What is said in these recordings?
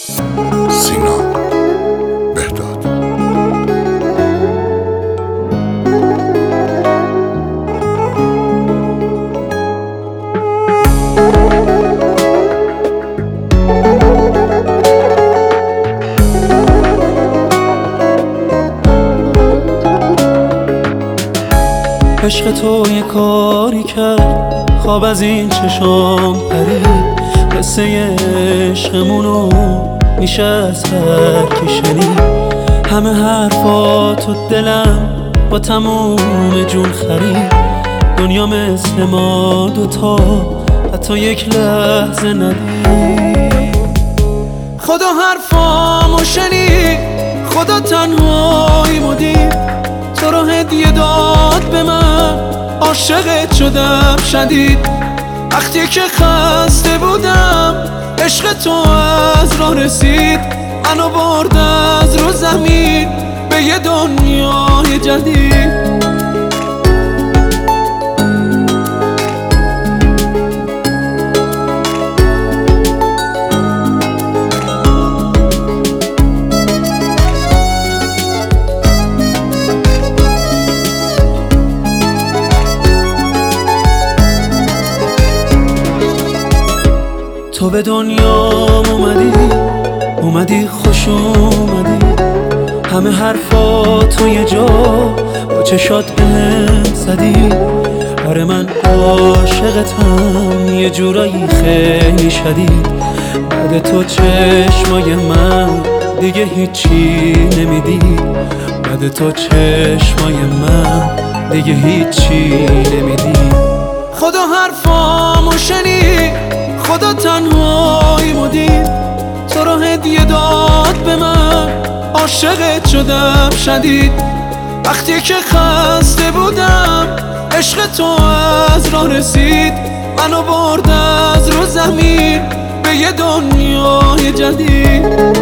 سینا بهداد. عشق تو یه کاری کرد، خواب از این چشام پرید. قصه عشقمونو میشه از هر کی شنید. همه حرفاتو دلم با تموم جون خرید. دنیا مثل ما دوتا حتی یک لحظه ندید. خدا حرفامو شنید، خدا تنهاییمو دید. تو رو هدیه داد به من، عاشقت شدم شدید. وقتی که خسته بودم عشق تو از راه رسید. منو برد از رو زمین به یه دنیای جدید. تو به دنیام اومدی خوش اومدی. همه حرفاتو یه جا با چشات بهم زدی. آره من عاشقتم یه جورایی خیلی شدید. بعد تو چشمای من دیگه هیچی نمیدید. بعد تو چشمای من دیگه هیچی نمیدید. خدا حرفامو شنید، خدا تنهاییمو دید. تو رو هدیه داد به من، عاشقت شدم شدید. وقتی که خسته بودم عشق تو از راه رسید. منو برد از رو زمین به یه دنیای جدید.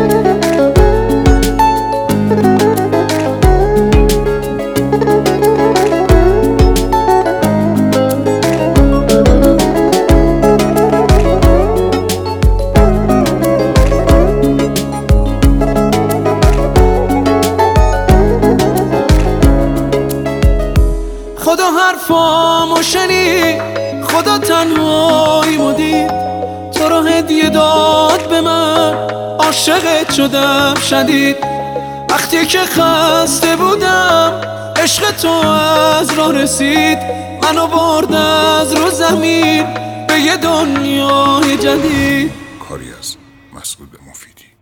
خدا حرفامو شنید، خدا تنهاییمو دید. تو رو هدیه داد به من، عاشقت شدم شدید. وقتی که خسته بودم عشق تو از راه رسید. منو برد از رو زمین به یه دنیای جدید. کاری از مسعود مفیدی.